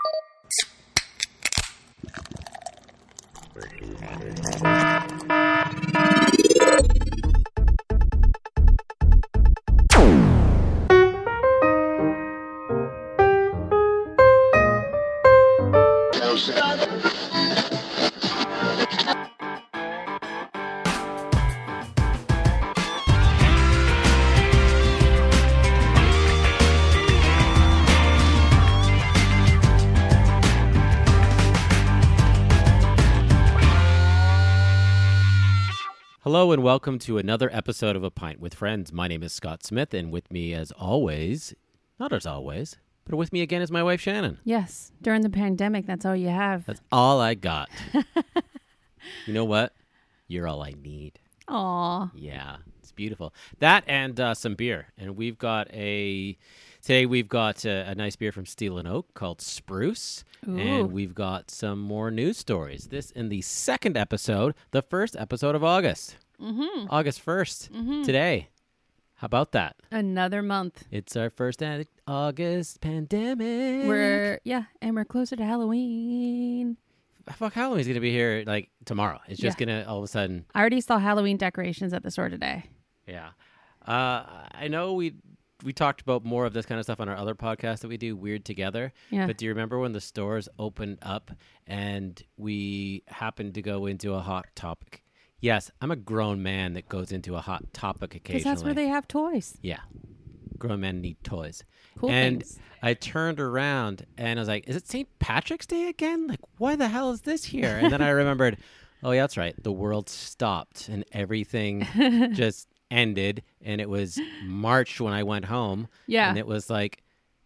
Hello and welcome to another episode of A Pint with Friends. My name is Scott Smith, and with me as always, not as always, but with me again is my wife Shannon. Yes, during the pandemic, that's all you have. That's all I got. You know what? You're all I need. Aw. Yeah, it's beautiful. That and some beer. And today we've got a nice beer from Steel and Oak called Spruce. Ooh. And we've got some more news stories. This in the second episode, the first episode of August. Mm-hmm. August 1st, today. How about that? Another month. It's our first August pandemic. We're closer to Halloween. Fuck, Halloween's going to be here like tomorrow. It's just going to all of a sudden. I already saw Halloween decorations at the store today. Yeah. I know we talked about more of this kind of stuff on our other podcast that we do, Weird Together. Yeah. But do you remember when the stores opened up and we happened to go into a Hot Topic? Yes, I'm a grown man that goes into a Hot Topic occasionally. Because that's where they have toys. Yeah. Grown men need toys. Cool and things. I turned around and I was like, is it St. Patrick's Day again? Like, why the hell is this here? And then I remembered, oh, yeah, that's right. The world stopped and everything just ended. And it was March when I went home. Yeah. And it was like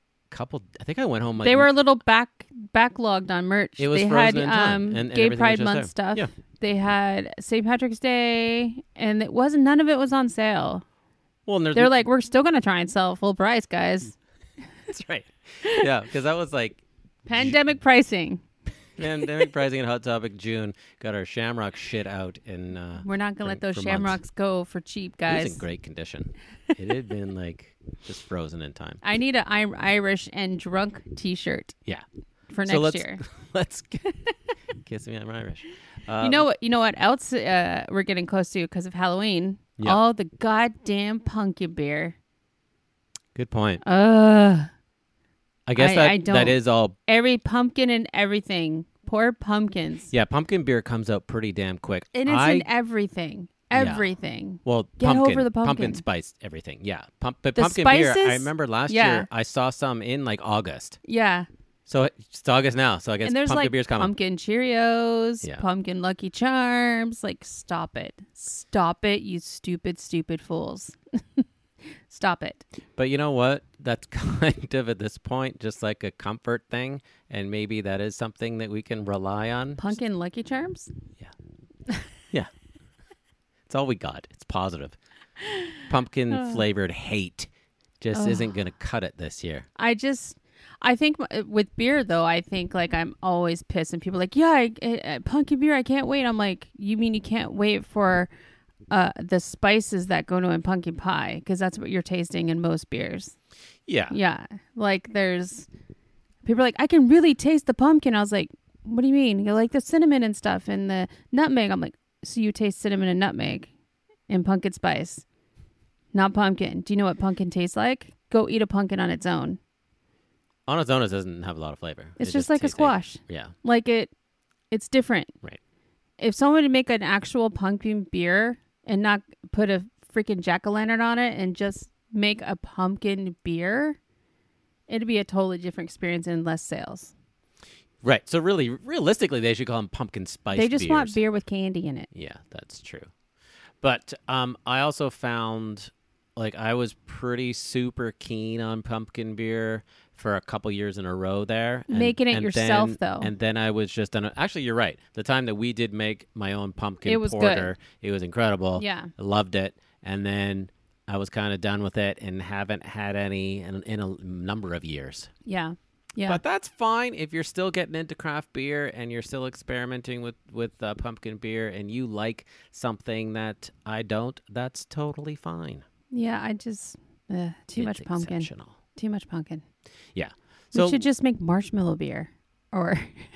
I think I went home. Like, they were a little backlogged on merch. It was they frozen had in time, and Gay everything was Pride just Month there. stuff. Yeah. They had St. Patrick's Day, and none of it was on sale. Well, and They're like, we're still gonna try and sell full price, guys. that's right. Yeah, because that was like Pandemic pricing. pandemic pricing and Hot Topic June. Got our Shamrock shit out in. We're not gonna let those for shamrocks months. go for cheap, It was guys. in great condition. It had been like just frozen in time. I need an Irish and drunk T-shirt Yeah. for So next year. Let's kiss me. I'm Irish. You know what else we're getting close to because of Halloween? Yeah. All the goddamn pumpkin beer. Good point. Ugh. I guess I don't- that is all. Every pumpkin and everything. Poor pumpkins. Yeah, pumpkin beer comes out pretty damn quick. And it's in everything. Yeah. Everything. Well, Get over the pumpkin. spice, everything. Yeah, but The pumpkin beer. spices? I remember last Yeah. year I saw some in like August. Yeah. So it's August now. So I guess And there's pumpkin like beer's coming. pumpkin Cheerios, Yeah. pumpkin Lucky Charms. Like, stop it. Stop it, you stupid, stupid fools. Stop it. But you know what? That's kind of at this point just like a comfort thing, and maybe that is something that we can rely on. Pumpkin Lucky Charms? Yeah. It's all we got. It's positive. Pumpkin flavored hate just isn't going to cut it this year. I think with beer, though, I think like I'm always pissed and people are like, yeah, pumpkin beer, I can't wait. I'm like, you mean you can't wait for the spices that go into a pumpkin pie? Because that's what you're tasting in most beers. Yeah. Yeah. Like there's people are like, I can really taste the pumpkin. I was like, what do you mean? You're like the cinnamon and stuff and the nutmeg. I'm like, so you taste cinnamon and nutmeg and pumpkin spice, not pumpkin. Do you know what pumpkin tastes like? Go eat a pumpkin on its own. On its own, it doesn't have a lot of flavor. It's It just like a tastes squash. Yeah. Like it's different. Right. If someone would make an actual pumpkin beer and not put a freaking jack-o'-lantern on it and just make a pumpkin beer, it'd be a totally different experience and less sales. Right. So really, realistically, they should call them pumpkin spice They just want beers. beer with candy in it. Yeah, that's true. But I also found, like, I was pretty super keen on pumpkin beer for a couple years in a row there. Making it yourself, though. And then I was just actually, you're right. The time that we did make my own pumpkin It was porter, it was incredible. Yeah. I loved it. And then I was kind of done with it and haven't had any in a number of years. Yeah. Yeah. But that's fine if you're still getting into craft beer and you're still experimenting with pumpkin beer and you like something that I don't. That's totally fine. Yeah, I just too much pumpkin. Exceptional. Too much pumpkin. Yeah. We should just make marshmallow beer. or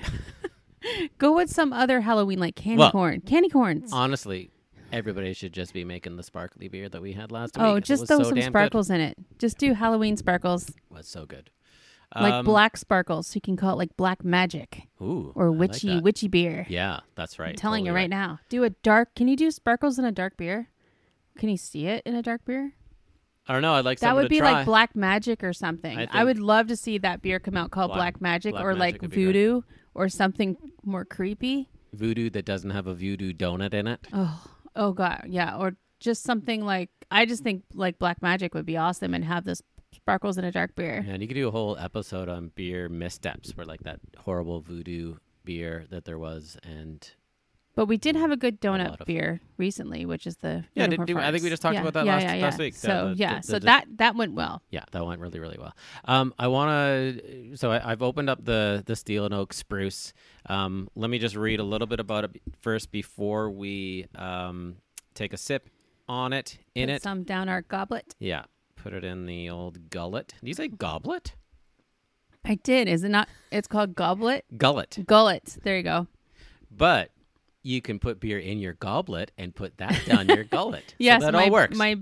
go with some other Halloween like candy Well, corn. Candy corns. Honestly, everybody should just be making the sparkly beer that we had last Oh, week. just throw some sparkles in it. Just do Halloween sparkles. It was so good. Like black sparkles. So you can call it like black magic. Ooh, Or I like witchy that. witchy beer. Yeah, that's right. I'm telling Totally you right now. Do a dark. Can you do sparkles in a dark beer? Can you see it in a dark beer? I don't know. I'd like That someone would to be try. like Black Magic or something. I I think would love to see that beer come out called Black Magic Black or Magic like would be great. Voodoo or something more creepy. Voodoo that doesn't have a voodoo donut in it. Oh God, yeah, or just something like I just think like Black Magic would be awesome and have this sparkles in a dark beer. Yeah, and you could do a whole episode on beer missteps, where like that horrible voodoo beer that there was, and But we did have a good lot donut of beer recently, which is the yeah, Unicorn I think we Farts. just talked Yeah, about that yeah, last week. So The- that went well. Yeah, that went really, really well. I want to. So I've opened up the Steel and Oak Spruce. Let me just read a little bit about it first before we take a sip on it. Put some down our goblet. Yeah, put it in the old gullet. Do you say goblet? I did. Is it not? It's called goblet. Gullet. Gullet. There you go. But you can put beer in your goblet and put that down your gullet. Yes, so that my all works. my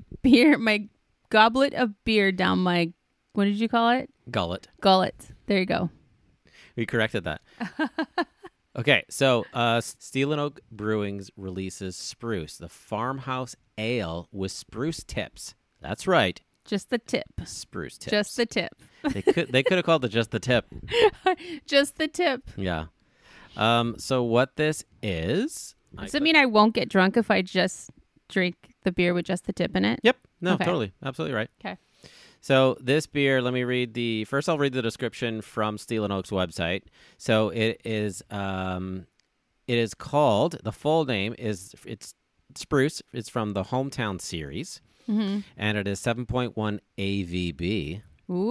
goblet of beer down my. What did you call it? Gullet. Gullet. There you go. We corrected that. Okay, so Steel and Oak Brewings releases Spruce, the farmhouse ale with spruce tips. That's right, Just the tip. spruce tips. Just the tip. They could have called it just the tip. Just the tip. Yeah. So what this is? Does it mean I won't get drunk if I just drink the beer with just the tip in it? Yep. No, Okay. totally, absolutely right. Okay. So this beer, let me read first I'll read the description from Steel and Oak's website. So it is called, the full name is, it's Spruce. It's from the Hometown series. Mm-hmm. And it is 7.1 AVB.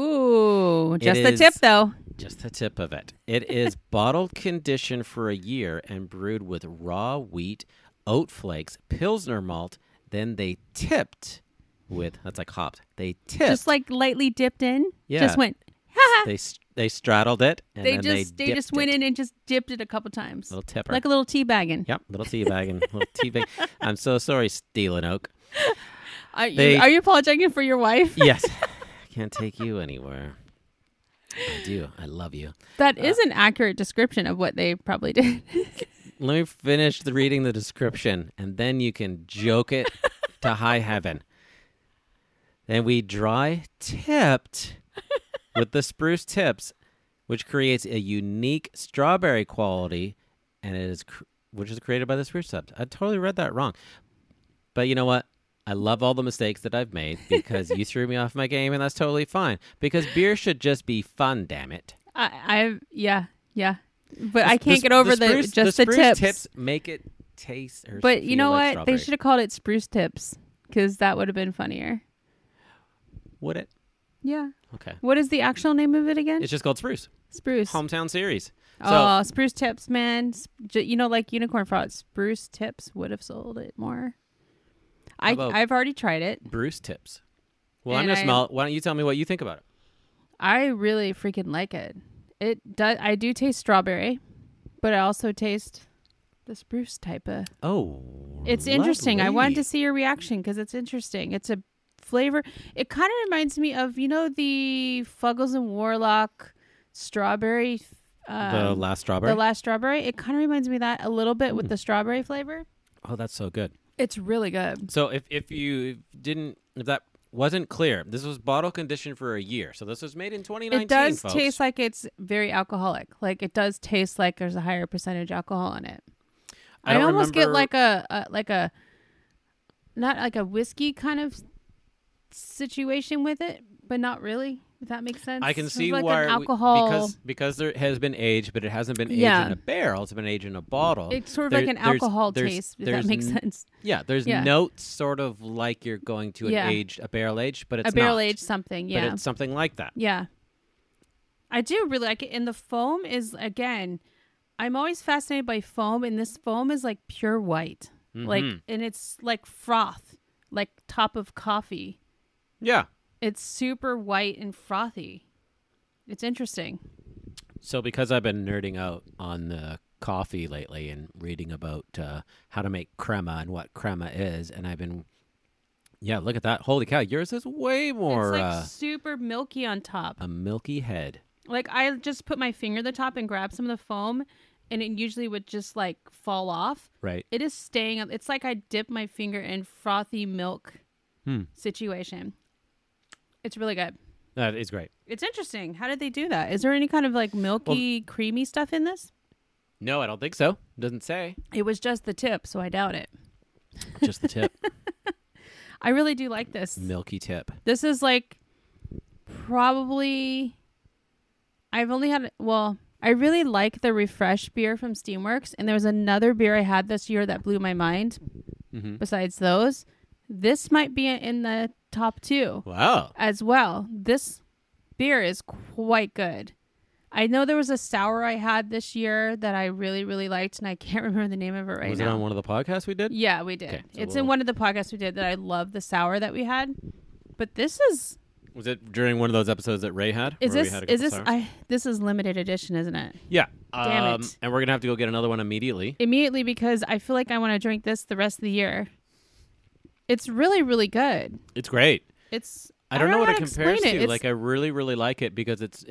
Ooh, just It the is- tip though. Just the tip of it. It is bottled conditioned for a year and brewed with raw wheat, oat flakes, Pilsner malt. Then they tipped with, that's like hopped. They tipped. Just like lightly dipped in. Yeah. Just went. Ha They straddled it. And They then just they just dipped went it. in and just dipped it a couple times. Little tipper. Like a little tea bagging. Yep, little tea bagging. Little tea bag. I'm so sorry, Steel and Oak. Are They- you apologizing for your wife? Yes. Can't take you anywhere. I do. I love you. That is an accurate description of what they probably did. Let me finish reading the description, and then you can joke it to high heaven. Then we dry tipped with the spruce tips, which creates a unique strawberry quality, and it is which is created by the spruce tips. I totally read that wrong, but you know what? I love all the mistakes that I've made because you threw me off my game, and that's totally fine. Because beer should just be fun, damn it. Yeah. But I can't get over the spruce tips make it taste. Or But you feel know like what? strawberry. They should have called it spruce tips because that would have been funnier. Would it? Yeah. Okay. What is the actual name of it again? It's just called Spruce. Spruce. Hometown series. Oh, spruce tips, man. Like Unicorn Farts, spruce tips would have sold it more. about- I've already tried it. Bruce tips. Well, I'm And going to smell it. Why don't you tell me what you think about it? I really freaking like it. It does. I do taste strawberry, but I also taste the spruce type of. Oh, It's interesting. I lovely. wanted to see your reaction because it's interesting. It's a flavor. It kind of reminds me of the Fuggles and Warlock strawberry. The last strawberry? The last strawberry. It kind of reminds me of that a little bit with the strawberry flavor. Oh, that's so good. It's really good. So if that wasn't clear, this was bottle conditioned for a year. So this was made in 2019, It does folks. taste like it's very alcoholic. Like it does taste like there's a higher percentage alcohol in it. I don't almost get remember- like a not like a whiskey kind of situation with it, but not really. If that makes sense. I can It's see like why an alcohol. because there has been aged, but it hasn't been aged Yeah. in a barrel. It's been aged in a bottle. It's sort of There- like an there's- alcohol there's- taste. If there's that makes n- sense. Yeah, there's Yeah. notes sort of like you're going to an Yeah. a barrel aged, but it's A barrel not. aged something. But Yeah. it's something like that. Yeah. I do really like it. And the foam is, again, I'm always fascinated by foam, and this foam is like pure white. Like, Mhm. and it's like froth, like top of coffee. Yeah. It's super white and frothy. It's interesting. So because I've been nerding out on the coffee lately and reading about how to make crema and what crema is, and I've been, yeah, look at that. Holy cow, yours is way more It's like super milky on top. a milky head. Like I just put my finger at the top and grab some of the foam, and it usually would just like fall off. Right. It is staying up. It's like I dip my finger in frothy milk situation. It's really good. That is great. It's interesting. How did they do that? Is there any kind of like milky, creamy stuff in this? No, I don't think so. Doesn't say. It was just the tip, so I doubt it. Just the tip. I really do like this. Milky tip. This is like probably I've only had I really like the Refresh beer from Steamworks, and there was another beer I had this year that blew my mind. Mm-hmm. Besides those, this might be in the top 2 Wow. as well. This beer is quite good. I know there was a sour I had this year that I really, really liked, and I can't remember the name of it right now. Was it on one of the podcasts we did? Yeah, we did. Okay, so It's in one of the podcasts we did that I love the sour that we had. But this is Was it during one of those episodes that Ray had? is where we this had a is couple this sours? this is limited edition, isn't it? Yeah. Damn it. And we're gonna have to go get another one immediately. Immediately, because I feel like I want to drink this the rest of the year. It's really, really good. It's great. It's I don't know what how it to compares explain to. it. It's- Like I really, really like it because it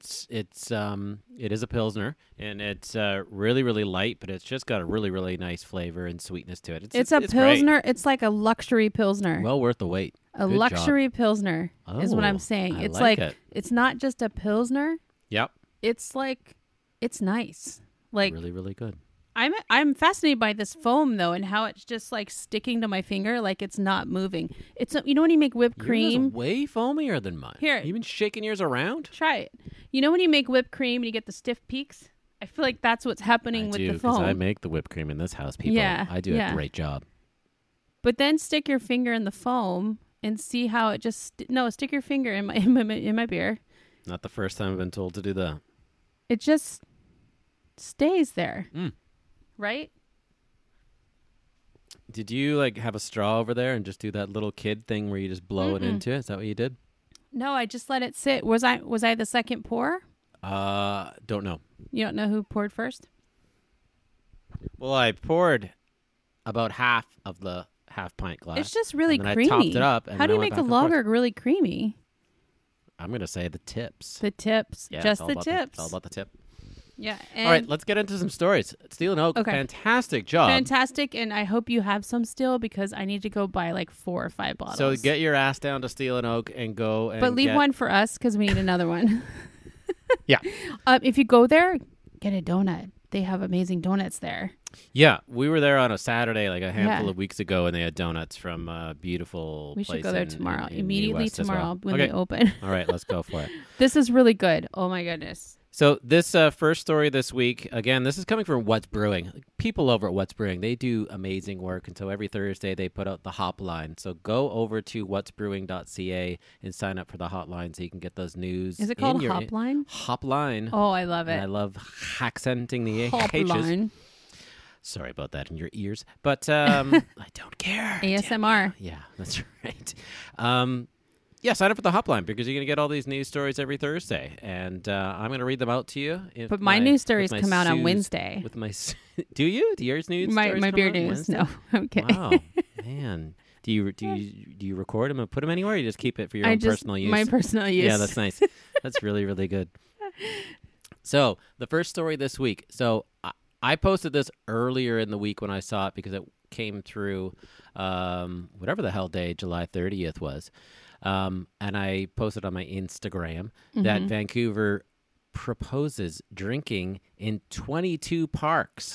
is a pilsner and it's really, really light, but it's just got a really, really nice flavor and sweetness to it. it's a great. pilsner. It's like a luxury pilsner. Well worth the wait. A Good luxury pilsner is what Oh, I'm saying. I It's like like it. it's not just a pilsner. Yep. It's like it's nice. Like Really, really good. I'm fascinated by this foam though, and how it's just like sticking to my finger, like it's not moving. It's you know when you make whipped Yours cream. is way foamier than mine. Here. You been shaking yours around? Try it. You know when you make whipped cream and you get the stiff peaks? I feel like that's what's happening I with do, the because foam. I make the whipped cream in this house, people. Yeah, I do yeah. a great job. But then stick your finger in the foam and see how it just stick your finger in my in my beer. Not the first time I've been told to do that. It just stays there. Mm. Right? Did you like have a straw over there and just do that little kid thing where you just blow it into it? Is that what you did? No, I just let it sit. Was I the second pour? Don't know. You don't know who poured first? Well, I poured about half of the half pint glass. It's just really and then creamy. I topped it up. And How then do I you went make a back and forth. lager really creamy? I'm gonna say the tips. The tips, Yeah, just it's all the about tips. it's all about the tip. Yeah. All right, let's get into some stories. Steel and Oak, Okay. fantastic job. Fantastic, and I hope you have some still because I need to go buy like 4 or 5 bottles. So get your ass down to Steel and Oak and go and but leave get- one for us because we need another one. Yeah. If you go there, get a donut. They have amazing donuts there. Yeah, we were there on a Saturday, like a handful Yeah. of weeks ago, and they had donuts from a beautiful We place should go there in- tomorrow. in Immediately West as tomorrow well. when Okay. they open. All right, let's go for it. This is really good. Oh my goodness. So this first story this week, again, this is coming from What's Brewing. People over at What's Brewing, they do amazing work, and so every Thursday they put out the hotline. So go over to whatsbrewing.ca and sign up for the hotline so you can get those news. Is it in called your- Hopline? Hopline. Oh, I love And it. I love accenting the H's. Hopline. Sorry about that in your ears, but I don't care. ASMR. Yeah, that's right. Yeah, sign up for the hotline because you're going to get all these news stories every Thursday, and I'm going to read them out to you. But my news stories come out on Wednesday. With my, do you? Do yours news? My stories come beer out on news. Wednesday? No, I'm kidding. Wow, man. Do you record them and put them anywhere? Or you just keep it for your I own just personal use? my personal use. Yeah, that's nice. That's really, really good. So the first story this week. So I posted this earlier in the week when I saw it because it came through whatever the hell day July 30th was. And I posted on my Instagram that Vancouver proposes drinking in 22 parks.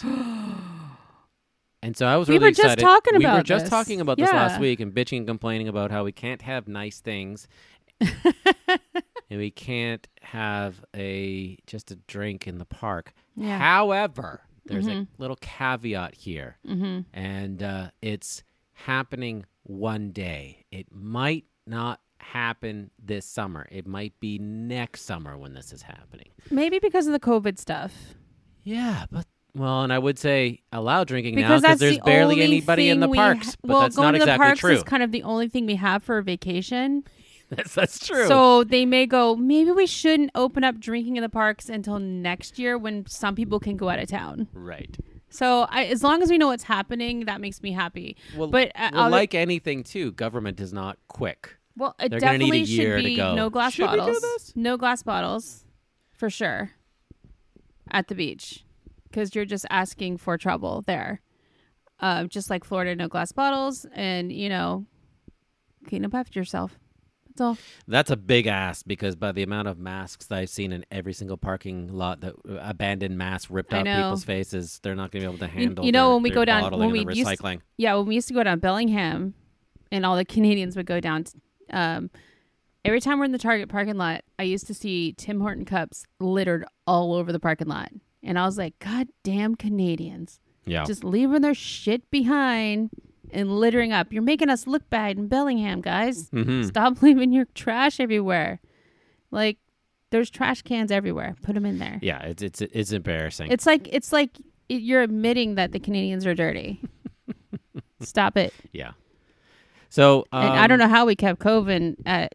And so I was We really were just excited. talking We were about just this. talking about this last Yeah. week and bitching and complaining about how we can't have nice things. And we can't have just a drink in the park. Yeah. However, there's a little caveat here, and it's happening one day. It might not happen this summer. It might be next summer when this is happening. Maybe because of the COVID stuff. Yeah, but well, and I would say allow drinking now Because because that's there's the barely only anybody in thing the we parks. But well, that's going not to exactly the parks true. is kind of the only thing we have for a vacation. That's true. So they may go, maybe we shouldn't open up drinking in the parks until next year when some people can go out of town. Right. So as long as we know what's happening, that makes me happy. Well, but like anything, too, government is not quick. Well, it They're gonna need definitely a year should to be go. no glass Should we do bottles. this? No glass bottles, for sure, at the beach, because you're just asking for trouble there. Just like Florida, no glass bottles, and clean up after yourself. That's all. That's a big ask because by the amount of masks that I've seen in every single parking lot, that abandoned masks ripped I off know. people's faces, they're not going to be able to handle. when we their go down, bottling when we and the used, recycling. when we used to go down Bellingham, and all the Canadians would go down. Every time we're in the Target parking lot, I used to see Tim Horton cups littered all over the parking lot, and I was like, "God damn Canadians, Yeah. just leaving their shit behind and littering up. You're making us look bad in Bellingham, guys. Mm-hmm. Stop leaving your trash everywhere. Like, there's trash cans everywhere. Put them in there. Yeah, it's embarrassing. It's like you're admitting that the Canadians are dirty. Stop it. Yeah. So And I don't know how we kept COVID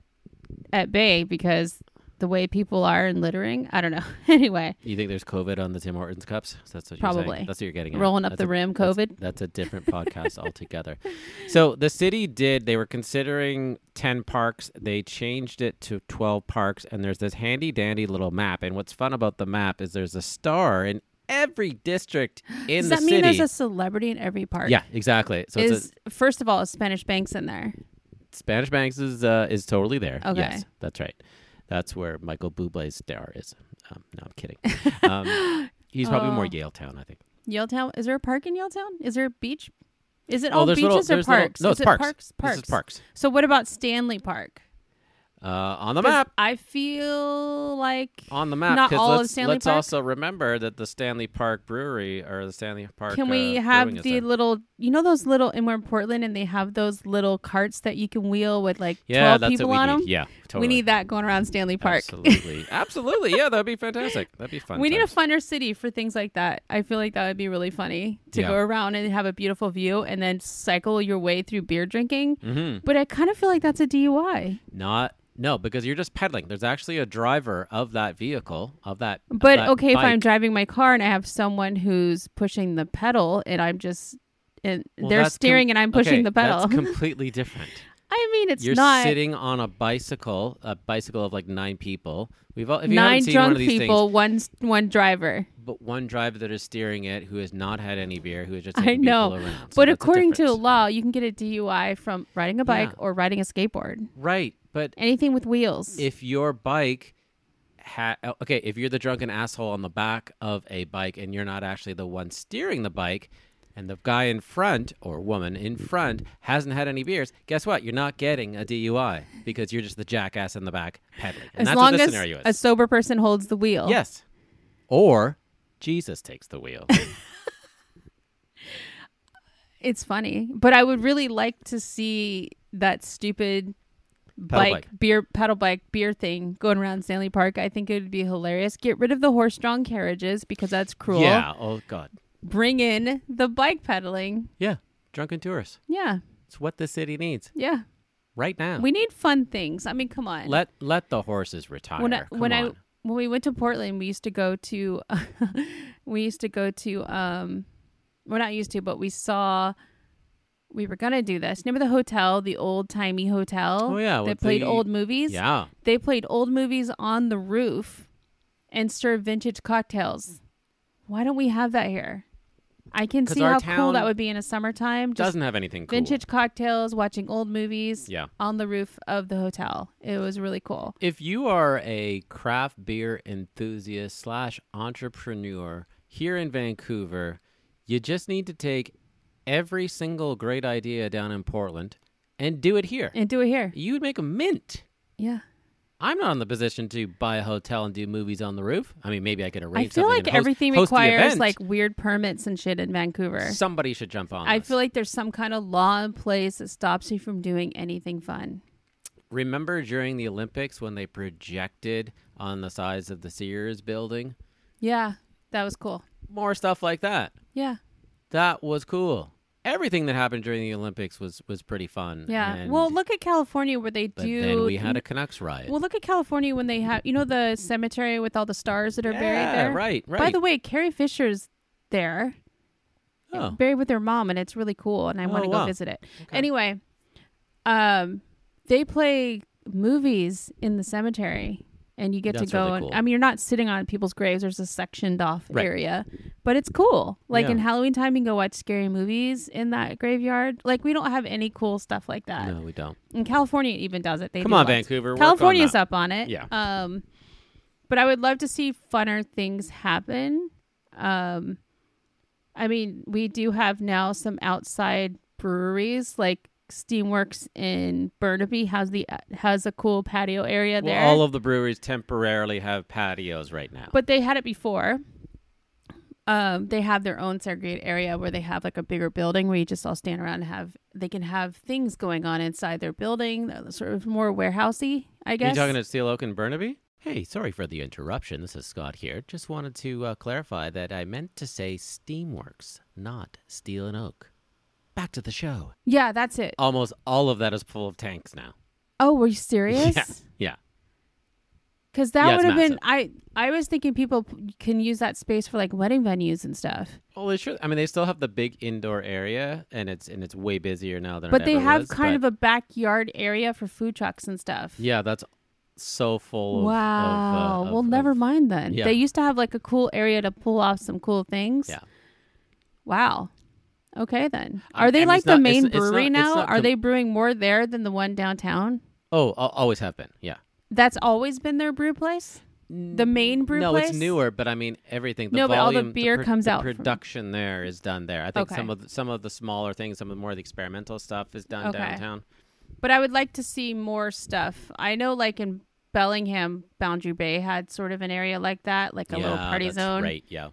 at bay because the way people are and littering. I don't know. Anyway, You think there's COVID on the Tim Hortons cups? That's what you're Probably. saying. That's what you're getting at. rolling up That's the rim, COVID. That's a different podcast altogether. So the city they were considering 10 parks. They changed it to 12 parks, and there's this handy dandy little map. And what's fun about the map is there's a star in every district in Does the that city. mean there's a celebrity in every park? Yeah, exactly. So it's First of all, is Spanish Banks in there? Spanish Banks is totally there. Okay. Yes, that's right. That's where Michael Bublé's star is. No, I'm kidding. He's probably more Yaletown, I think. Yaletown? Is there a park in Yaletown? Is there a beach? Is it all there's beaches or there's little- parks? no, Is it's it parks. Parks. This is parks. So what about Stanley Park? On the 'Cause map. I feel like On the map. Not 'cause all of let's Stanley let's Park? also remember that the Stanley Park Brewery or the Stanley Park. Can we brewing have is the there. little, those little, and we're in Portland and they have those little carts that you can wheel with like Yeah, 12 that's people what we on need. them? Yeah, totally. We need that going around Stanley Park. Absolutely. Yeah, that'd be fantastic. That'd be fun. We need a times. funner city for things like that. I feel like that would be really funny to Yeah. go around and have a beautiful view and then cycle your way through beer drinking. Mm-hmm. But I kind of feel like that's a DUI. No, because you're just pedaling. There's actually a driver of that vehicle of that. But of that okay, if I'm bike. driving my car and I have someone who's pushing the pedal and I'm just and Well, they're that's steering and I'm pushing okay, the pedal. That's completely different. I mean, it's You're not sitting on a bicycle of like 9 people. If you haven't 9 seen one drunk of these people, things, one driver. but one driver that is steering it who has not had any beer, who is just I taking know. people around. So But that's a according to difference. law, you can get a DUI from riding a bike Yeah. or riding a skateboard. Right, but Anything with wheels. if your bike if you're the drunken asshole on the back of a bike and you're not actually the one steering the bike and the guy in front or woman in front hasn't had any beers, guess what? You're not getting a DUI because you're just the jackass in the back pedaling. And as that's long what this as scenario is. a sober person holds the wheel. Yes. Or Jesus takes the wheel. It's funny. But I would really like to see that stupid pedal bike beer thing going around Stanley Park. I think it would be hilarious. Get rid of the horse-drawn carriages because that's cruel. Yeah. Oh, God. Bring in the bike pedaling. Yeah. Drunken tourists. Yeah. It's what the city needs Yeah. right now. We need fun things. I mean, come on. Let the horses retire. Come on. When we went to Portland, we used to go to we're not used to, but we were gonna do this. Remember the hotel, the old timey hotel? Oh, yeah, That with played the- old movies? Yeah. They played old movies on the roof and served vintage cocktails. Why don't we have that here? I can 'Cause see our how cool town that would be in a summertime. Just Doesn't have anything cool. vintage cocktails, watching old movies Yeah. on the roof of the hotel. It was really cool. If you are a craft beer enthusiast / entrepreneur here in Vancouver, you just need to take every single great idea down in Portland and do it here. And do it here. You would make a mint. Yeah. I'm not in the position to buy a hotel and do movies on the roof. I mean, maybe I could I arrange feel something like and everything host the requires event. like weird permits and shit in Vancouver. Somebody should jump on I this. feel like there's some kind of law in place that stops you from doing anything fun. Remember during the Olympics when they projected on the sides of the Sears building? Yeah, that was cool. More stuff like that. Yeah. That was cool. everything that happened during the Olympics was pretty fun. Yeah. And, Well, look at California where they but do. then we had a Canucks riot. Well, look at California when they have, the cemetery with all the stars that are buried yeah, there. right. By the way, Carrie Fisher's there, Oh. buried with her mom, and it's really cool, and I want to go wow. visit it. Okay. Anyway, they play movies in the cemetery, and you get That's to go. really And cool. I mean, you're not sitting on people's graves. There's a sectioned off Right. area, but it's cool. Like Yeah. in Halloween time, you can go watch scary movies in that graveyard. Like we don't have any cool stuff like that. No, we don't. And California even does it. They Come do on, lots. Vancouver. California's work on up on it. Yeah. But I would love to see funner things happen. I mean, we do have now some outside breweries, like Steamworks in Burnaby has a cool patio area that. Well, there. all of the breweries temporarily have patios right now. But they had it before. They have their own segregated area where they have like a bigger building where you just all stand around and they can have things going on inside their building, sort of more warehousey, I Are guess. you talking at Steel Oak and Burnaby? Hey, sorry for the interruption. This is Scott here. Just wanted to clarify that I meant to say Steamworks, not Steel and Oak. Back to the show. Yeah, that's it. Almost all of that is full of tanks now. Oh, were you serious? Yeah. Because that Yeah, it's would have been, I was thinking people can use that space for like wedding venues and stuff. Well, they should. I mean, they still have the big indoor area, and it's way busier now than But it they ever have was, kind but of a backyard area for food trucks and stuff. yeah, that's so full of Wow. of, Well, never mind then. yeah. They used to have like a cool area to pull off some cool things. Yeah. Wow. Okay then. I Are they mean, like it's the not- main it's brewery not- it's now? not Are they brewing more there than the one downtown? always have been. Yeah. That's always been their brew place? The main brew No, place? it's newer, but I mean everything. The No, but all the volume, beer comes the out from- production there is done there. I think Okay. some of the smaller things, some of the more of the experimental stuff is done Okay. downtown. But I would like to see more stuff. I know like in Bellingham, Boundary Bay had sort of an area like that, like a little party that's zone. Right. Yeah.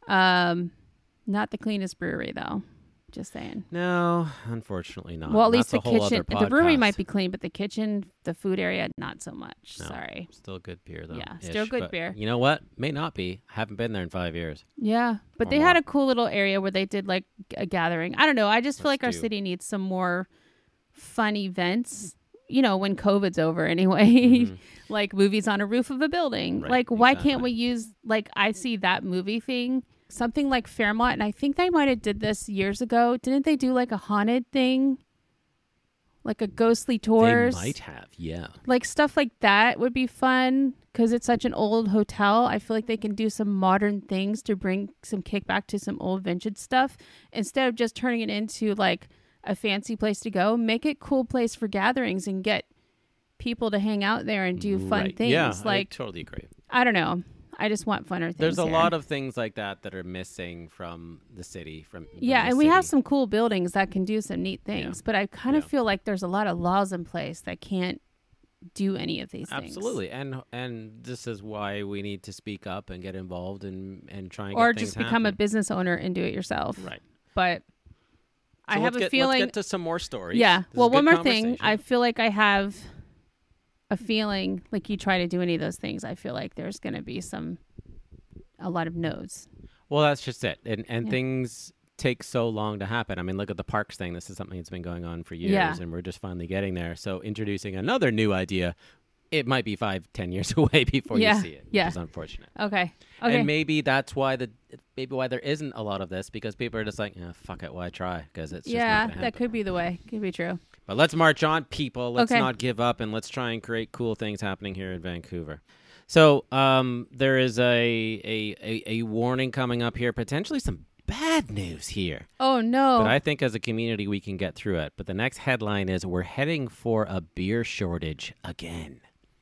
Not the cleanest brewery though. Just saying. No, unfortunately not. Well, at least That's the a whole kitchen, other the brewery podcast. might be clean, but the kitchen, the food area, not so much. No. Sorry. Still good beer though. Yeah, still good but beer. You know what? May not be. I haven't been there in 5 years. Yeah, but Or they had more. a cool little area where they did like a gathering. I don't know. I just feel Let's like our do. city needs some more fun events. When COVID's over anyway. Mhm. Like movies on a roof of a building. Right, Like why exactly. can't we use like I see that movie thing, something like Fairmont, and I think they might have did this years ago. Didn't they do like a haunted thing? Like a ghostly tours? They might have. Yeah. Like stuff like that would be fun because it's such an old hotel. I feel like they can do some modern things to bring some kickback to some old vintage stuff instead of just turning it into like a fancy place to go. Make it cool place for gatherings and get people to hang out there and do fun Right. things. Yeah, Like I totally agree. I don't know. I just want funner things. There's a here. lot of things like that are missing from the city. Yeah, and we have some cool buildings that can do some neat things, but I kind of Yeah. feel like there's a lot of laws in place that can't do any of these things. Absolutely, and this is why we need to speak up and get involved and try and Or get things just become a happen. business owner and do it yourself. Right. But I So have let's a feeling. Let's get to some more stories. Yeah. This is Well, a one good more thing. conversation. I feel like I have a feeling like you try to do any of those things. I feel like there's going to be a lot of no's. Well, that's just it, and Yeah. things take so long to happen. I mean, look at the parks thing. This is something that's been going on for years, Yeah. and we're just finally getting there. So introducing another new idea, it might be 5-10 years away before Yeah. you see it, Yeah. which is unfortunate. Okay. And maybe that's why there isn't a lot of this, because people are just like, fuck it, why try? Because it's just Yeah, not gonna that happen. could be the way. Could be true. But let's march on, people. Let's Okay. not give up, and let's try and create cool things happening here in Vancouver. So there is a warning coming up here, potentially some bad news here. Oh no. But I think as a community we can get through it. But the next headline is we're heading for a beer shortage again.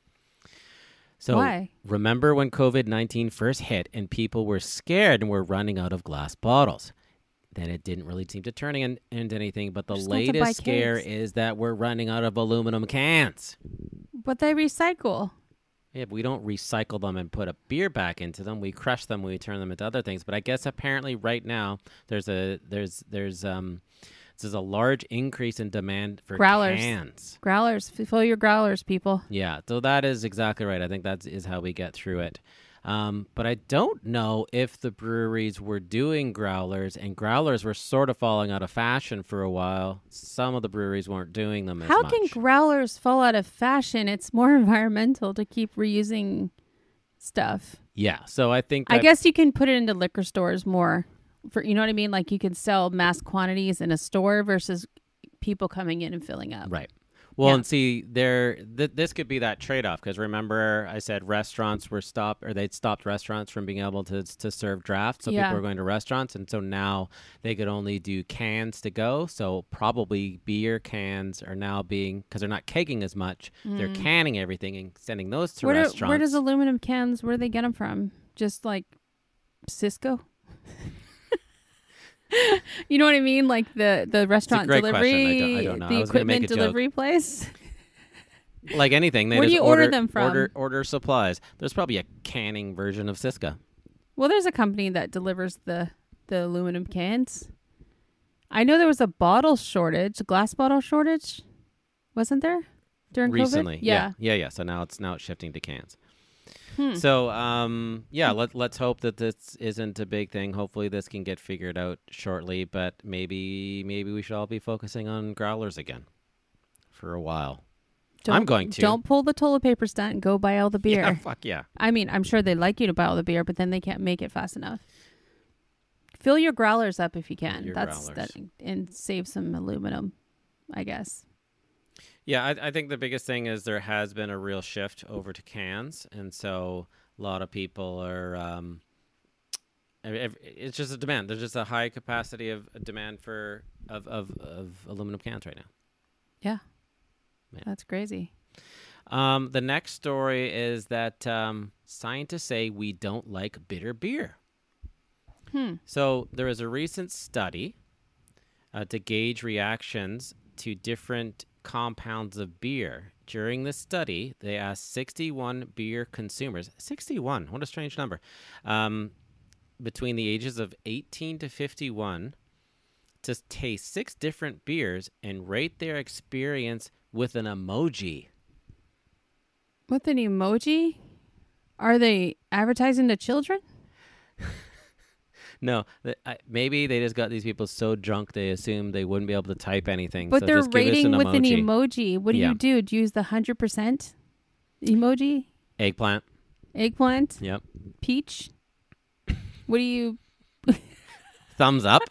So Why? remember when COVID-19 first hit and people were scared and were running out of glass bottles? Then it didn't really seem to turn into anything. But the Just have to buy latest scare kegs. is that we're running out of aluminum cans. But they recycle. Yeah, but we don't recycle them and put a beer back into them. We crush them when we turn them into other things. But I guess apparently right now there's a large increase in demand for Growlers. cans. Growlers. Fill your growlers, people. Yeah, so that is exactly right. I think that is how we get through it. But I don't know if the breweries were doing growlers, and growlers were sort of falling out of fashion for a while. Some of the breweries weren't doing them as How much. can growlers fall out of fashion? It's more environmental to keep reusing stuff. Yeah, so I think I guess you can put it into liquor stores more. For you know what I mean? Like you can sell mass quantities in a store versus people coming in and filling up. Right. Well, Yeah. and see, this could be that trade-off because remember I said restaurants were stopped, or they'd stopped restaurants from being able to serve draft, so Yeah. people were going to restaurants, and so now they could only do cans to go. So probably beer cans are now being, because they're not kegging as much, they're canning everything and sending those to restaurants. Where does aluminum cans? Where do they get them from? Just like Cisco. You know what I mean? Like the restaurant great delivery, question. I don't know. the I was gonna make equipment a joke. delivery place. Like anything, they Where do just you order them from? Order supplies. There's probably a canning version of Cisco. Well, there's a company that delivers the aluminum cans. I know there was a bottle shortage, a glass bottle shortage, wasn't there during Recently. COVID? Yeah. So now it's shifting to cans. So, let's hope that this isn't a big thing. Hopefully this can get figured out shortly, but maybe we should all be focusing on growlers again for a while. I'm going to. Don't pull the toilet paper stunt and go buy all the beer. Yeah, fuck yeah. I mean, I'm sure they'd like you to buy all the beer, but then they can't make it fast enough. Fill your growlers up if you can. And save some aluminum, I guess. Yeah, I think the biggest thing is there has been a real shift over to cans, and so a lot of people are. It's just a demand. There's just a high capacity of demand for aluminum cans right now. Yeah, Yeah. That's crazy. The next story is that scientists say we don't like bitter beer. So there was a recent study to gauge reactions to different compounds of beer. During the study, they asked 61 beer consumers. 61, what a strange number. Between the ages of 18 to 51 to taste 6 different beers and rate their experience with an emoji. With an emoji? Are they advertising to children? No, maybe they just got these people so drunk they assumed they wouldn't be able to type anything. But so they're just give us rating an with an emoji. emoji. What do you do? Do you use the 100% emoji? Eggplant. Eggplant? Yep. Peach? What do you... Thumbs up.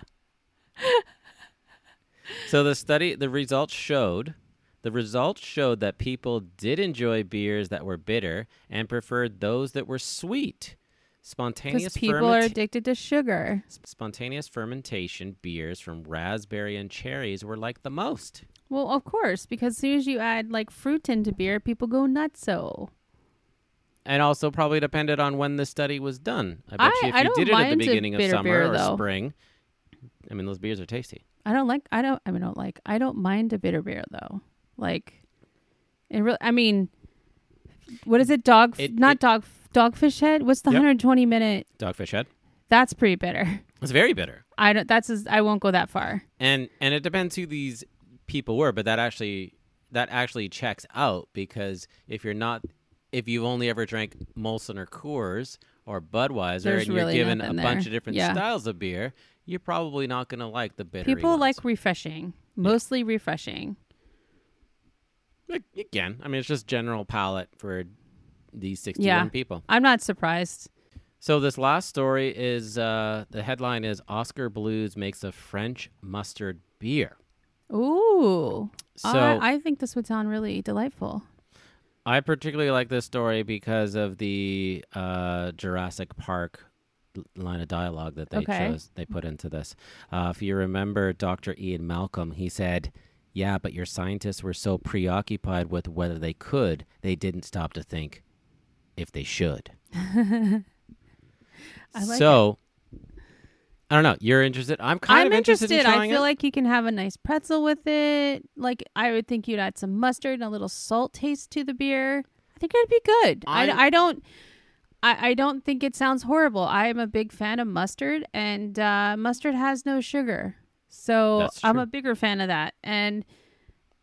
So the results showed that people did enjoy beers that were bitter and preferred those that were sweet. Because people are addicted to sugar. Spontaneous fermentation beers from raspberry and cherries were like the most. Well, of course, because as soon as you add like fruit into beer, people go nutso. And also probably depended on when the study was done. I bet you if you did it at the beginning of summer or spring, I mean, those beers are tasty. I don't mind a bitter beer though. Like, it really, I mean, what is it? Dogfish Head? What's the 120-minute? Dogfish Head. That's pretty bitter. It's very bitter. I won't go that far. And it depends who these people were, but that actually checks out because if you've only ever drank Molson or Coors or Budweiser and you're given a bunch of different styles of beer, you're probably not going to like the bitter. People like refreshing, mostly refreshing. Again, I mean, it's just general palate for these 61 people. I'm not surprised. So this last story is, the headline is Oscar Blues makes a French mustard beer. Ooh. So I think this would sound really delightful. I particularly like this story because of the Jurassic Park line of dialogue that they put into this. If you remember Dr. Ian Malcolm, he said, yeah, but your scientists were so preoccupied with whether they could, they didn't stop to think if they should. I don't know. You're interested? I'm kind of interested in trying I feel like you can have a nice pretzel with it. Like, I would think you'd add some mustard and a little salt taste to the beer. I think it'd be good. I don't think it sounds horrible. I'm a big fan of mustard, and mustard has no sugar. So I'm a bigger fan of that. And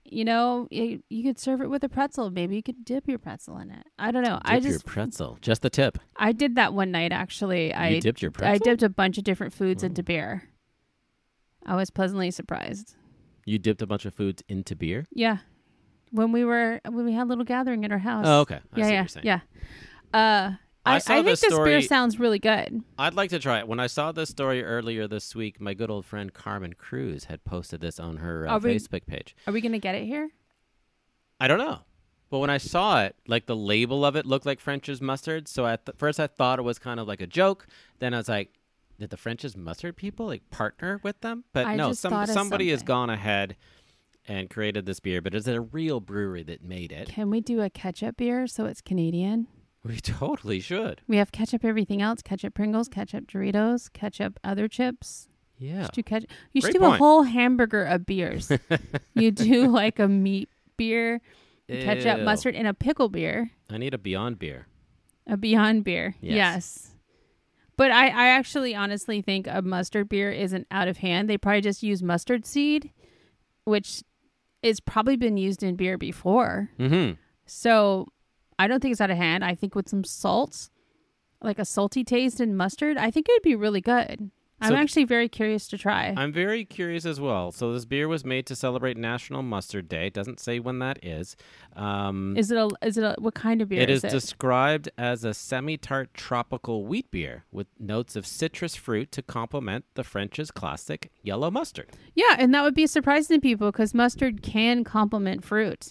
you could serve it with a pretzel. Maybe you could dip your pretzel in it. I don't know. Dip your pretzel. Just the tip. I did that one night, actually. You dipped your pretzel? I dipped a bunch of different foods into beer. I was pleasantly surprised. You dipped a bunch of foods into beer? Yeah. When we had a little gathering at our house. Oh, okay. I see what yeah. you're saying. Yeah. I think this beer sounds really good. I'd like to try it. When I saw this story earlier this week, my good old friend Carmen Cruz had posted this on her Facebook page. Are we going to get it here? I don't know. But when I saw it, like the label of it looked like French's mustard. So at first I thought it was kind of like a joke. Then I was like, did the French's mustard people like partner with them? But no, somebody has gone ahead and created this beer. But it's a real brewery that made it. Can we do a ketchup beer so it's Canadian? We totally should. We have ketchup everything else. Ketchup Pringles, ketchup Doritos, ketchup other chips. Yeah. You should do a whole hamburger of beers. You do like a meat beer, ketchup, mustard, and a pickle beer. I need a Beyond beer. A Beyond beer. Yes. But I actually honestly think a mustard beer isn't out of hand. They probably just use mustard seed, which is probably been used in beer before. Mm-hmm. So I don't think it's out of hand. I think with some salt, like a salty taste and mustard, I think it would be really good. I'm actually very curious to try. I'm very curious as well. So this beer was made to celebrate National Mustard Day. It doesn't say when that is. Is it a what kind of beer is it? It is described as a semi-tart tropical wheat beer with notes of citrus fruit to complement the French's classic yellow mustard. Yeah, and that would be surprising to people because mustard can complement fruit.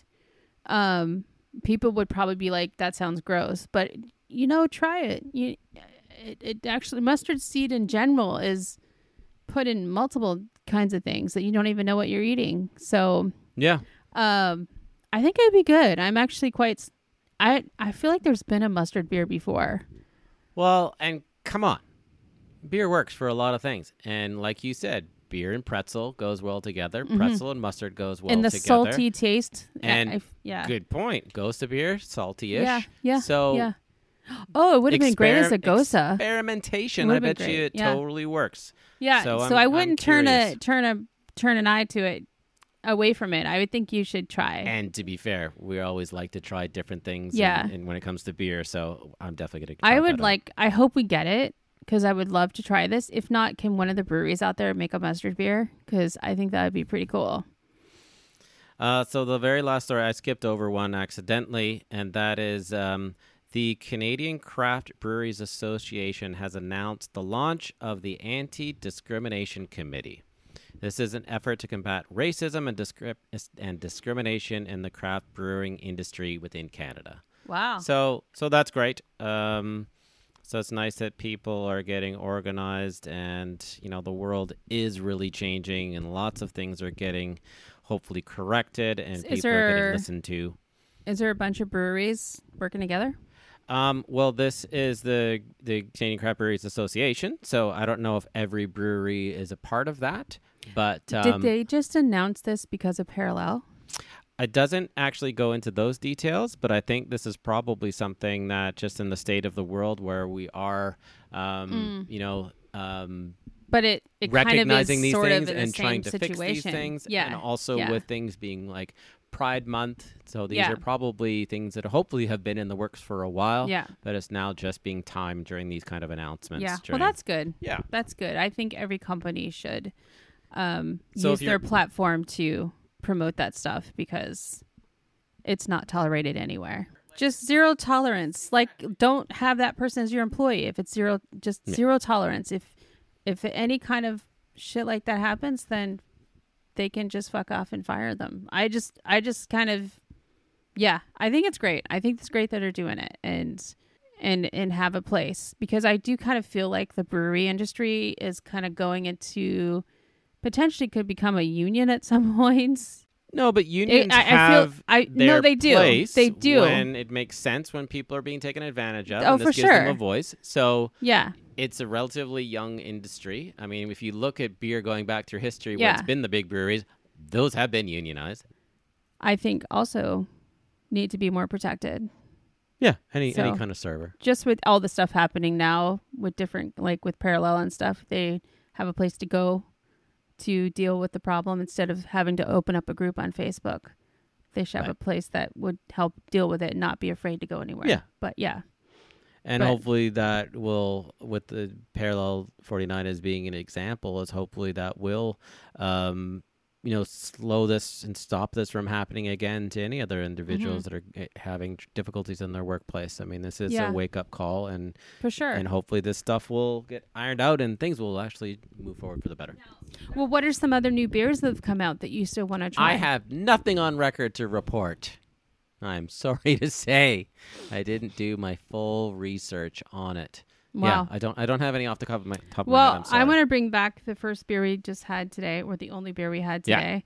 People would probably be like, that sounds gross. But, try it. It actually, mustard seed in general is put in multiple kinds of things that you don't even know what you're eating. So, yeah. I think it'd be good. I'm actually I feel like there's been a mustard beer before. Well, and come on. Beer works for a lot of things. And like you said, beer and pretzel goes well together. Mm-hmm. Pretzel and mustard goes well together. And the salty taste. And good point. Goes to beer, salty-ish. Yeah. So yeah. Oh, it would have been great as a gosa. Experimentation. I bet you it totally works. Yeah. So I wouldn't turn an eye to it away from it. I would think you should try. And to be fair, we always like to try different things. Yeah. And when it comes to beer, so I'm definitely going to. I hope we get it. Because I would love to try this. If not, can one of the breweries out there make a mustard beer? Because I think that would be pretty cool. So the very last story, I skipped over one accidentally, and that is the Canadian Craft Breweries Association has announced the launch of the Anti-Discrimination Committee. This is an effort to combat racism and discrimination in the craft brewing industry within Canada. Wow. So that's great. So it's nice that people are getting organized and, the world is really changing and lots of things are getting hopefully corrected and people are getting listened to. Is there a bunch of breweries working together? Well, this is the Canadian Craft Breweries Association, so I don't know if every brewery is a part of that, but... Did they just announce this because of Parallel? It doesn't actually go into those details, but I think this is probably something that just in the state of the world where we are, but it recognizing kind of is these sort things of and trying to situation. fix these things. Yeah. And also with things being like Pride Month. So these are probably things that hopefully have been in the works for a while. Yeah. But it's now just being timed during these kind of announcements. Yeah. Well, that's good. Yeah. That's good. I think every company should use their platform to promote that stuff because it's not tolerated anywhere. Just zero tolerance. Like, don't have that person as your employee. If it's zero tolerance. If any kind of shit like that happens, then they can just fuck off and fire them. I just kind of, I think it's great. I think it's great that they're doing it and have a place because I do kind of feel like the brewery industry is kind of going into potentially could become a union at some points. No, but unions have their they do. place they do. when it makes sense when people are being taken advantage of. Oh, and this for gives sure. them a voice. So yeah, it's a relatively young industry. I mean, if you look at beer going back through history, where it's been the big breweries, those have been unionized. I think also need to be more protected. Yeah, any kind of server. Just with all the stuff happening now with different, like with Parallel and stuff, they have a place to go to deal with the problem instead of having to open up a group on Facebook. they should have Right. a place that would help deal with it and not be afraid to go anywhere. Yeah. But yeah. And But- hopefully that will, with the Parallel 49 as being an example, is hopefully that will, slow this and stop this from happening again to any other individuals that are having difficulties in their workplace. I mean, this is Yeah. a wake-up call, and For sure. and hopefully this stuff will get ironed out and things will actually move forward for the better. Well, what are some other new beers that have come out that you still want to try? I have nothing on record to report. I'm sorry to say, I didn't do my full research on it. Wow. Yeah, I don't have any off the top of my head. I'm Well, sorry. I want to bring back the first beer we just had today, or the only beer we had today.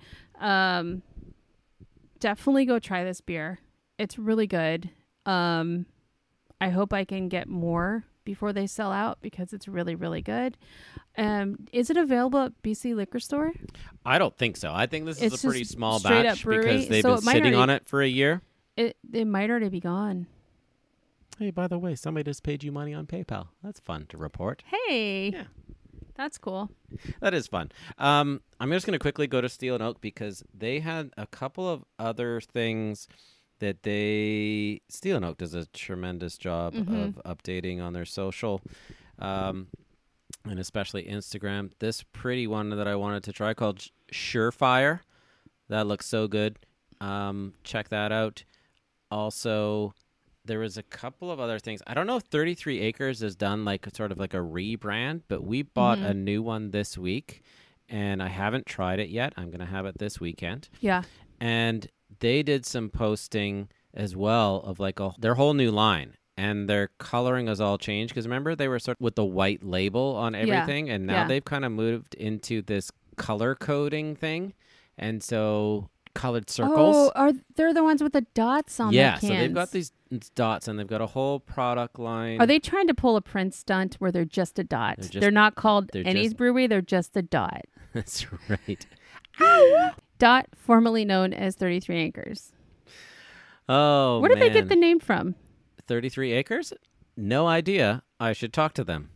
Definitely go try this beer. It's really good. I hope I can get more before they sell out because it's really, really good. Is it available at BC Liquor Store? I don't think so. I think this is It's a pretty just small straight batch up brewery, because they've so been it might sitting on already- it for a year. It might already be gone. Hey, by the way, somebody just paid you money on PayPal. That's fun to report. Hey. Yeah. That's cool. That is fun. I'm just going to quickly go to Steel and Oak because they had a couple of other things that Steel and Oak does a tremendous job of updating on their social, and especially Instagram. This pretty one that I wanted to try called Surefire. That looks so good. Check that out. Also, there was a couple of other things. I don't know if 33 Acres has done like sort of like a rebrand, but we bought a new one this week, and I haven't tried it yet. I'm going to have it this weekend. Yeah. And they did some posting as well of like their whole new line, and their coloring has all changed because remember they were sort of with the white label on everything, and now Yeah. they've kind of moved into this color coding thing, and so colored circles. Oh, they're the ones with the dots on Yeah, the cans? so they've got these dots, and they've got a whole product line. Are they trying to pull a Prince stunt where they're just a dot? They're not called they're Annie's just- Brewery. They're just a dot. That's right. Dot, formerly known as 33 Acres. Oh, Where did they get man. the name from? 33 Acres? No idea. I should talk to them.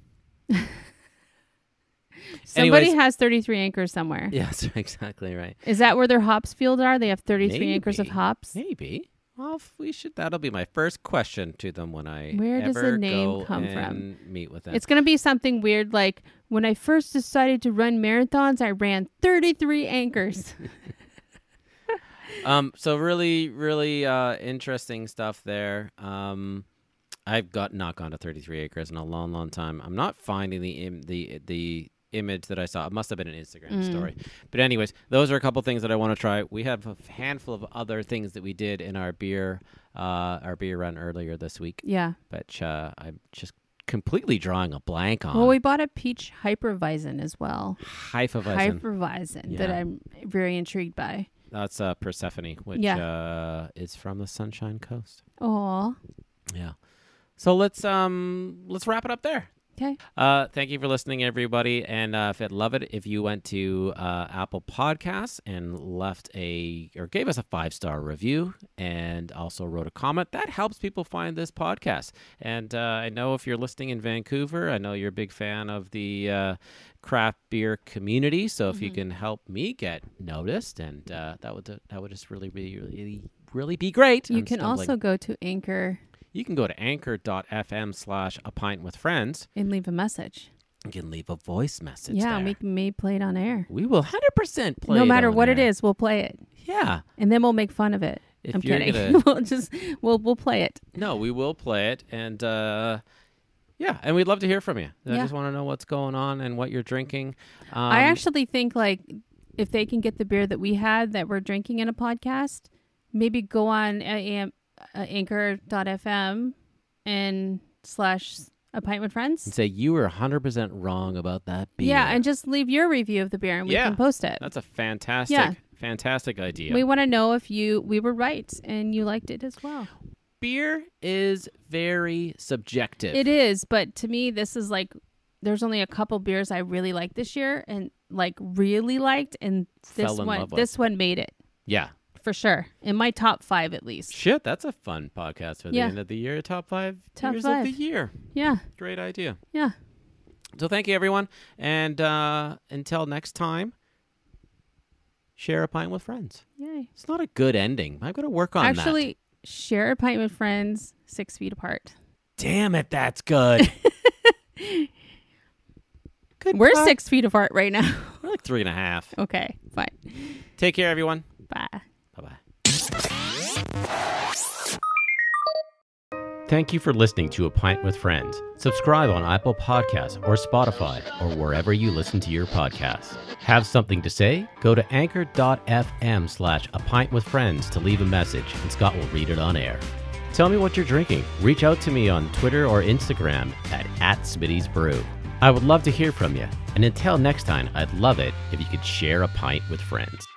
Somebody Anyways. has 33 acres somewhere. Yes, exactly right. Is that where their hops field are? They have 33 acres of Maybe. hops. Maybe. Well, that'll be my first question to them when I Where does the ever name go come and meet with them. It's going to be something weird like, when I first decided to run marathons, I ran 33 acres. So really, really interesting stuff there. I've not gone to 33 Acres in a long, long time. I'm not finding the image that I saw. It must have been an Instagram story. But anyways, those are a couple things that I want to try. We have a handful of other things that we did in our beer run earlier this week. Yeah. But I'm just completely drawing a blank on. Well, we bought a peach Hypervison as well. Hefeweizen. Hypervison that Yeah. I'm very intrigued by. That's Persephone, which is from the Sunshine Coast. Aw. Yeah. So let's wrap it up there. Okay. Thank you for listening, everybody. And if you'd love it if you went to Apple Podcasts and gave us a 5-star review and also wrote a comment. That helps people find this podcast. And I know if you're listening in Vancouver, I know you're a big fan of the craft beer community. So if you can help me get noticed, and that would just really be great. You I'm can stumbling. also go to Anchor You can go to anchor.fm/apintwithfriends. and leave a message. You can leave a voice message Yeah, there. we may play it on air. We will 100% play No it matter on what it air. is, we'll play it. Yeah. And then we'll make fun of it. If I'm you're kidding. gonna- we'll play it. No, we will play it. And yeah, and we'd love to hear from you. I Yeah. just want to know what's going on and what you're drinking. I actually think like if they can get the beer that we had that we're drinking in a podcast, maybe go on anchor.fm and / a pint with friends. and say you were 100% wrong about that beer. Yeah, and just leave your review of the beer and we Yeah. can post it. That's a fantastic, Yeah. fantastic idea. We want to know if we were right and you liked it as well. Beer is very subjective. It is, but to me, this is like there's only a couple beers I really liked this year and like really liked, and Fell in love with. this one made it Yeah. for sure in my top 5 at least. Shit, that's a fun podcast for the Yeah. end of the year. Top 5 Top beers 5. of the year. Yeah, Great idea. yeah. So thank you, everyone. And until next time, share a pint with friends. Yay. It's not a good ending. I've got to work on that. Actually, share a pint with friends 6 feet apart. Damn it, that's good. Good. We're 6 feet apart right now. We're like 3.5. Okay, fine. Take care, everyone. Bye. Bye-bye. Thank you for listening to A Pint with Friends. Subscribe on Apple Podcasts or Spotify or wherever you listen to your podcasts. Have something to say? Go to anchor.fm/apintwithfriends to leave a message, and Scott will read it on air. Tell me what you're drinking. Reach out to me on Twitter or Instagram at @Smitty'sBrew. I would love to hear from you. And until next time, I'd love it if you could share a pint with friends.